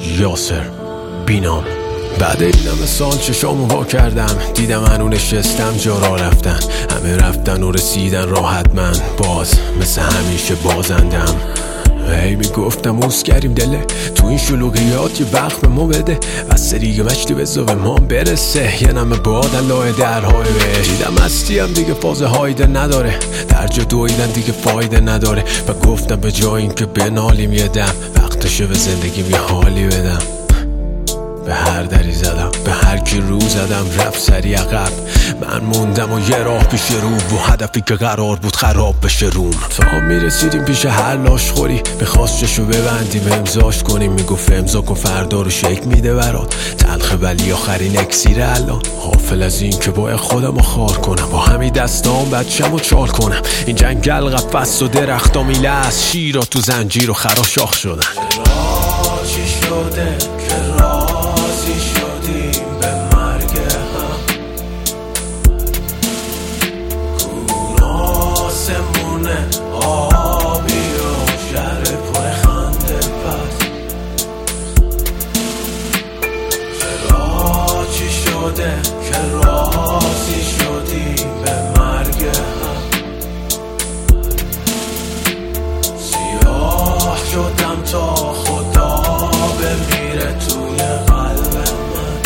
یاسر بینام. بعد این همه سال چشامو وا کردم، دیدم هنو نشستم جا را رفتن، همه رفتن و رسیدن راحت، من باز مثل همیشه بازندم. هی میگفتم اوز کریم دله تو این شلوغیات یه وقت به ما بده، بس دیگه مشتی بزا به ما برسه، یه نمه باد الله درهای بهش. دیدم هستیم دیگه فاز هایده نداره، در جا دویدن دیگه فایده نداره، و گفتم به جای این که بنالیم یه دم، وقتشه به زندگیم یه حالی بدم. به هر دری زدم، به هر کی رو زدم رفت سری عقب، من موندم و یه راه پیش رو، و هدفی که قرار بود خراب بشه روم. تا میرسیدیم پیش هر لاشخوری، میخواست چشو ببندیم امضاش کنیم، میگفت امضا کن فردا رو شک میده برات، تلخه ولی آخرین اکسیر الان. غافل از این که باید خودم رو خار کنم، با همین دستام بچم و چال کنم، این جنگل قفص و درختا میله از شیرا تو زنجیر و خراشاخ شدن. چی شده که راضی شدیم به مرگ هم، کوراسمونه آبی و شهر پر خنده پس. چرا چی شده که راضی شدیم به مرگ هم، سیاه شدم تا خدا بمیره توی قلب من.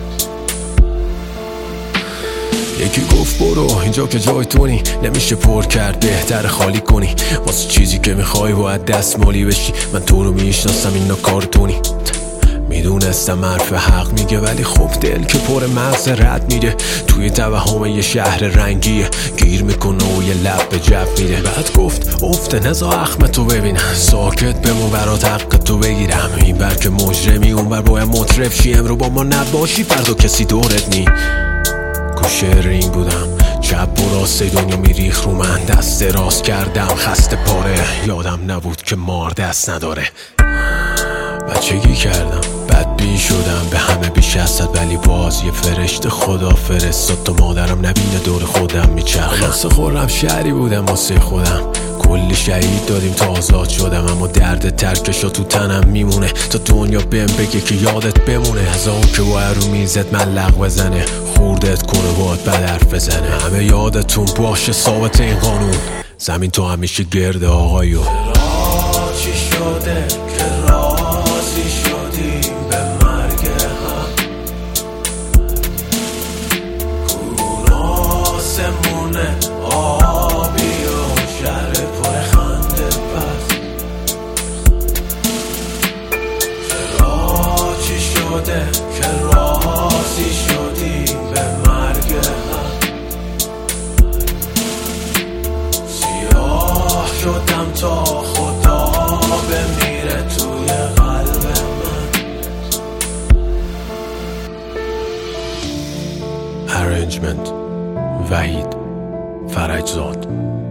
یکی گفت برو اینجا که جای تونی، نمیشه پر کرد بهتر خالی کنی، واسه چیزی که میخوای باید دستمالی بشی، من تو رو میشناسم اینا کارتونی. میدونستم حرف حق میگه، ولی خب دل که پر مغز رد میده، توی توهم یه شهر رنگیه، گیر میکنه و یه لب به جب میده. بعد گفت افته نزا اخم تو ببینم، ساکت بمون برات حق تو بگیرم، این بر که مجرمی اون بر باید مطرب شی، امرو با ما نباشی فردا کسی دورت نی. گوشه رینگ بودم، چپ و راست دنیا میریخ رو من، دست راست کردم خسته پاره، یادم نبود که مار دست نداره. بچگی کردم بدبین شدم به همه بیش از صد، ولی باز یه فرشته خدا فرستاد تا مادرم نبینه دور خودم میچرخم. خلاص خورم شهری بودم واسه خودم، کلی شهید دادیم تا آزاد شدم، اما درد ترکشا تو تنم میمونه تا دنیا بهم بگه که یادت بمونه. از اون که باید رو میزت ملق بزنه، خوردت کنه باید بد حرف بزنه، همه یادتون باشه ثابت این قانون، زمین تو همیشه گرده آقایون. چی شده که راضی شدیم به مرگ هم، کوراسمونه آبی و شهر پر خنده پس. چرا چی شده که راضی شدیم به مرگ هم، سیاه شدم تا خدا بمیره توی قلب من. Arrangement وحید فرجزاد.